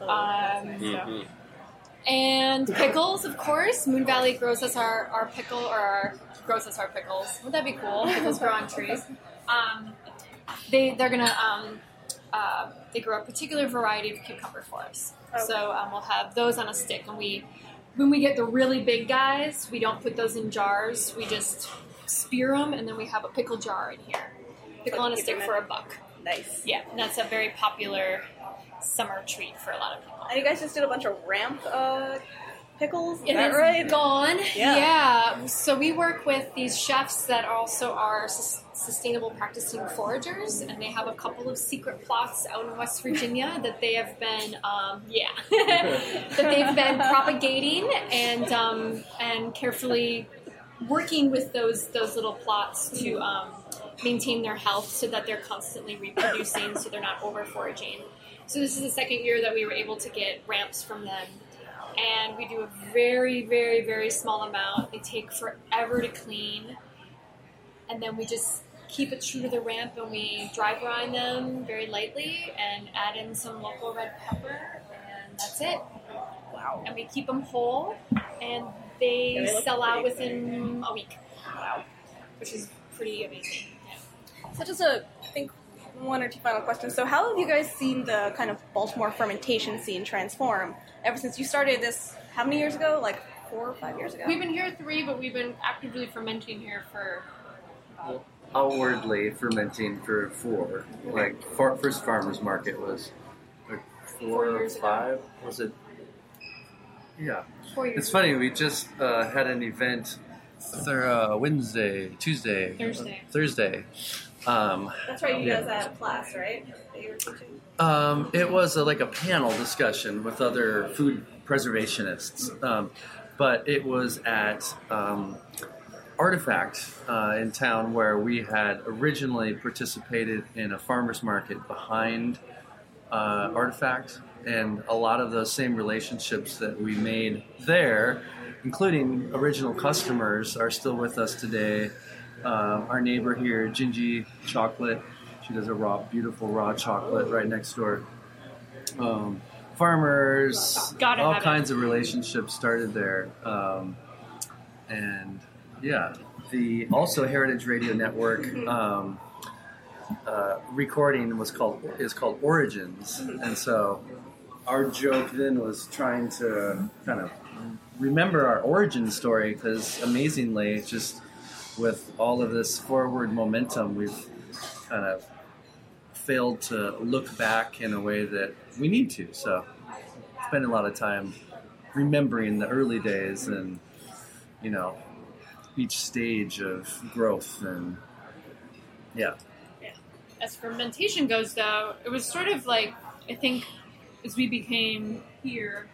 And pickles, of course. Moon Valley grows us our pickle, grows us our pickles. Wouldn't that be cool? Pickles grow on trees. They grow a particular variety of cucumber for us. Okay. So we'll have those on a stick, and when we get the really big guys, we don't put those in jars. We just spear them, and then we have a pickle jar in here. Pickle on a stick for $1. Nice. Yeah, and that's a very popular summer treat for a lot of people. And you guys just did a bunch of ramp pickles, is It that is right? gone. Yeah. So we work with these chefs that also are sustainable practicing foragers, and they have a couple of secret plots out in West Virginia that they have been, that they've been propagating and carefully working with those little plots to maintain their health, so that they're constantly reproducing, so they're not over foraging. So this is the second year that we were able to get ramps from them. And we do a very, very, very small amount. They take forever to clean. And then we just keep it true to the ramp, and we dry brine them very lightly and add in some local red pepper, and that's it. Wow. And we keep them whole, and they look sell out pretty within a week. Wow. Which is pretty amazing. Yeah. So just I think one or two final questions. So how have you guys seen the kind of Baltimore fermentation scene transform ever since you started this, how many years ago? Like 4 or 5 years ago? We've been here 3, but we've been actively fermenting here for... Outwardly fermenting for 4. Like, first farmer's market was like 4 or 5. Was it? Yeah. 4 years It's funny, we just had an event Thursday. That's right, you guys had a class, right? That you were teaching? It was like a panel discussion with other food preservationists, but it was at Artifact in town, where we had originally participated in a farmer's market behind Artifact, and a lot of those same relationships that we made there, including original customers, are still with us today. Our neighbor here, Gingy Chocolate, she does a beautiful raw chocolate right next door. Farmers, all kinds of relationships started there. And yeah, also Heritage Radio Network recording is called Origins. And so our joke then was trying to kind of remember our origin story, because amazingly, just with all of this forward momentum, we've kind of failed to look back in a way that we need to. So spend a lot of time remembering the early days and, each stage of growth. And yeah. As fermentation goes, though, it was sort of like, I think, as we became here,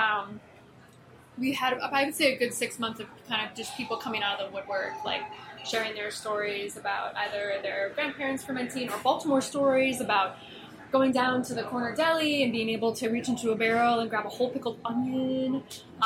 we had, I would say, a good 6 months of kind of just people coming out of the woodwork, like sharing their stories about either their grandparents fermenting, or Baltimore stories about going down to the corner deli and being able to reach into a barrel and grab a whole pickled onion.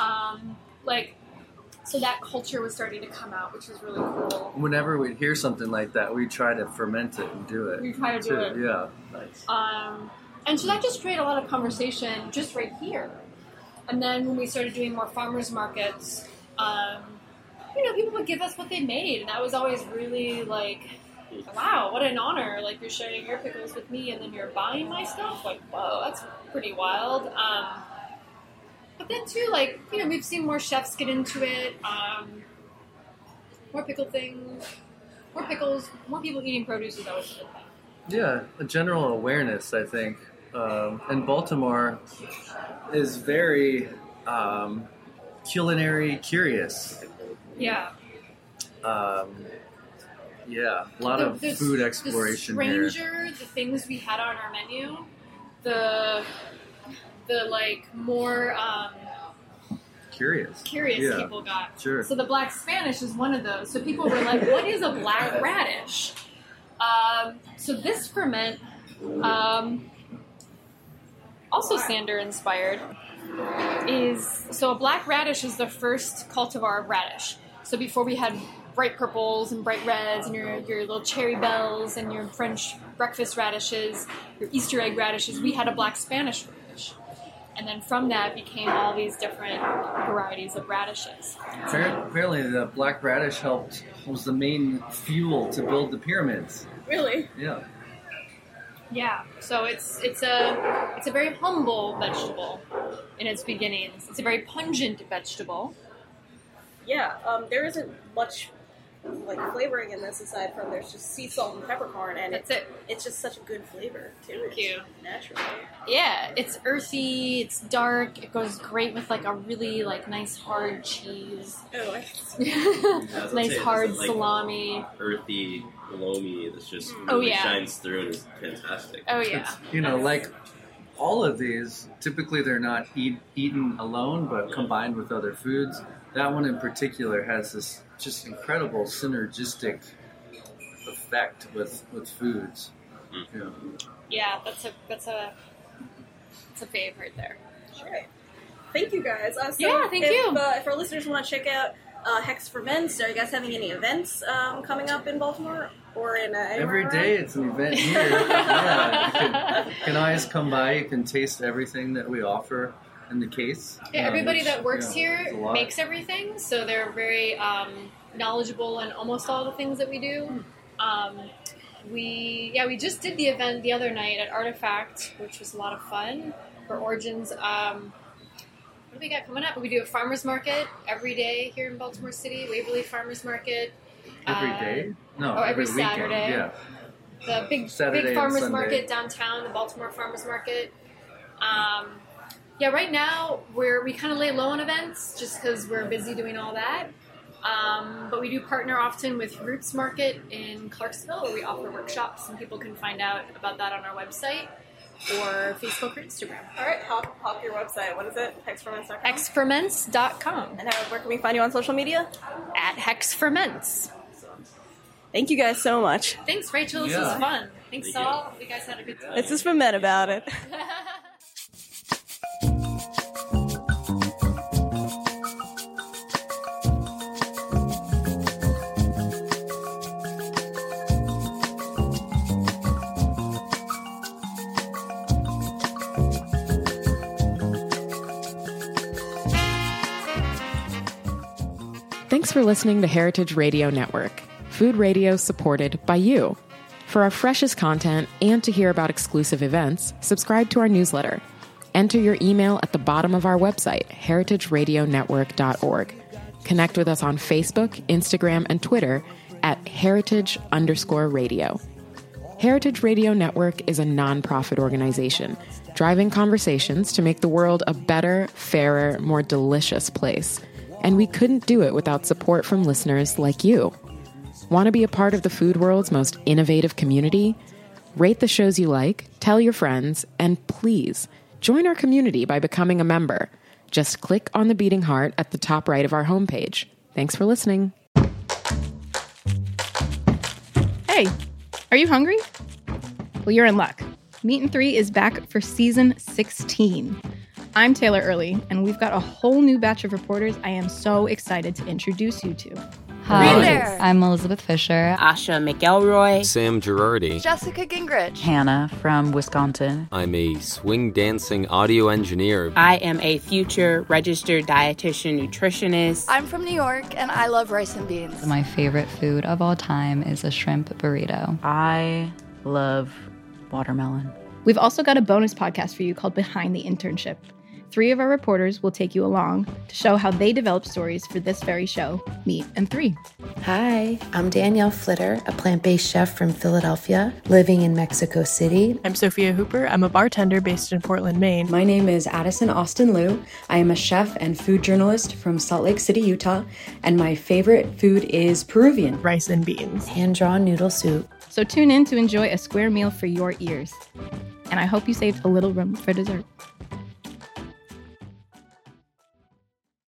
So that culture was starting to come out, which was really cool. Whenever we'd hear something like that, we'd try to ferment it and do it. We try to do it. Yeah, nice. And so that just created a lot of conversation just right here. And then when we started doing more farmers markets, people would give us what they made, and that was always really like, wow, what an honor! Like, you're sharing your pickles with me, and then you're buying my stuff. Like, whoa, that's pretty wild. But then too, like, we've seen more chefs get into it. More pickle things, more pickles, more people eating produce is always a good thing. Yeah, a general awareness, I think. And Baltimore is very culinary curious. Yeah. A lot of food exploration here. The stranger, the things we had on our menu, the like more curious people got. Sure. So the black Spanish is one of those. So people were like, "What is a black radish?" So this ferment, also Sander inspired, so a black radish is the first cultivar of radish. So before we had bright purples and bright reds and your little cherry bells and your French breakfast radishes, your Easter egg radishes, we had a black Spanish radish. And then from that became all these different varieties of radishes. Apparently the black radish was the main fuel to build the pyramids. Really? Yeah. Yeah, so it's a very humble vegetable in its beginnings. It's a very pungent vegetable. Yeah, there isn't much flavoring in this aside from there's just sea salt and peppercorn, and it's just such a good flavor too. Thank you. Naturally. Yeah, it's earthy, it's dark, it goes great with a really nice hard cheese. Oh, nice hard salami. Earthy loamy that's just really shines through and is fantastic. Oh yeah. Like all of these, typically they're not eaten alone, but combined with other foods. That one in particular has this just incredible synergistic effect with foods. Yeah, that's a favorite there. All right. Thank you guys. Thank you. If our listeners want to check out Hex Ferments, are you guys having any events coming up in Baltimore or in every day? It's an event here. You can always come by. You can taste everything that we offer in the case. Yeah, everybody that works here makes everything, so they're very knowledgeable in almost all the things that we do. we just did the event the other night at Artifact, which was a lot of fun for Origins. What do we got coming up? We do a farmer's market every day here in Baltimore City, Waverly Farmer's Market. Every day? No, every weekend. Saturday. Yeah. The big Saturday farmer's and market downtown, the Baltimore Farmer's Market. Right now we kind of lay low on events just because we're busy doing all that. But we do partner often with Roots Market in Clarksville, where we offer workshops, and people can find out about that on our website or Facebook or Instagram. All right, hop your website. What is it? Hexferments.com? Hexferments.com. And where can we find you on social media? At Hexferments. Thank you guys so much. Thanks, Rachel. This was fun. Thanks, Saul. You guys had a good time. It's just for men about it. Thanks for listening to Heritage Radio Network, food radio supported by you. For our freshest content and to hear about exclusive events, subscribe to our newsletter. Enter your email at the bottom of our website, heritageradionetwork.org. Connect with us on Facebook, Instagram, and Twitter at heritage_radio. Heritage Radio Network is a nonprofit organization driving conversations to make the world a better, fairer, more delicious place. And we couldn't do it without support from listeners like you. Want to be a part of the food world's most innovative community? Rate the shows you like, tell your friends, and please join our community by becoming a member. Just click on the beating heart at the top right of our homepage. Thanks for listening. Hey, are you hungry? Well, you're in luck. Meat and 3 is back for season 16. I'm Taylor Early, and we've got a whole new batch of reporters I am so excited to introduce you to. Hi, I'm Elizabeth Fisher. Asha McElroy. Sam Girardi. Jessica Gingrich. Hannah from Wisconsin. I'm a swing dancing audio engineer. I am a future registered dietitian nutritionist. I'm from New York, and I love rice and beans. My favorite food of all time is a shrimp burrito. I love watermelon. We've also got a bonus podcast for you called Behind the Internship. 3 of our reporters will take you along to show how they develop stories for this very show, Meat and 3. Hi, I'm Danielle Flitter, a plant-based chef from Philadelphia, living in Mexico City. I'm Sophia Hooper. I'm a bartender based in Portland, Maine. My name is Addison Austin Liu. I am a chef and food journalist from Salt Lake City, Utah, and my favorite food is Peruvian. Rice and beans. Hand-drawn noodle soup. So tune in to enjoy a square meal for your ears. And I hope you saved a little room for dessert.